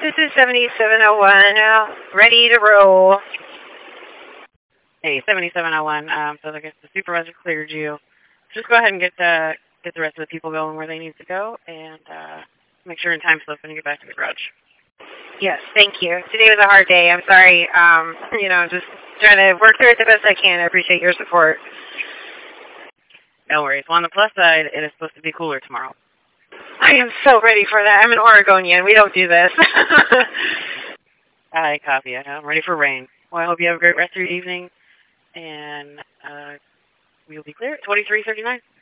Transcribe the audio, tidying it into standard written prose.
This is 7701, ready to roll. Hey, 7701, so I guess the supervisor cleared you. Just go ahead and get the rest of the people going where they need to go, and make sure in time slip when you get back to the garage. Yes, thank you. Today was a hard day. I'm sorry. Just trying to work through it the best I can. I appreciate your support. No worries. Well, on the plus side, it is supposed to be cooler tomorrow. I am so ready for that. I'm an Oregonian. We don't do this. I copy it. I'm ready for rain. Well, I hope you have a great rest of your evening, and we will be clear at 23:39.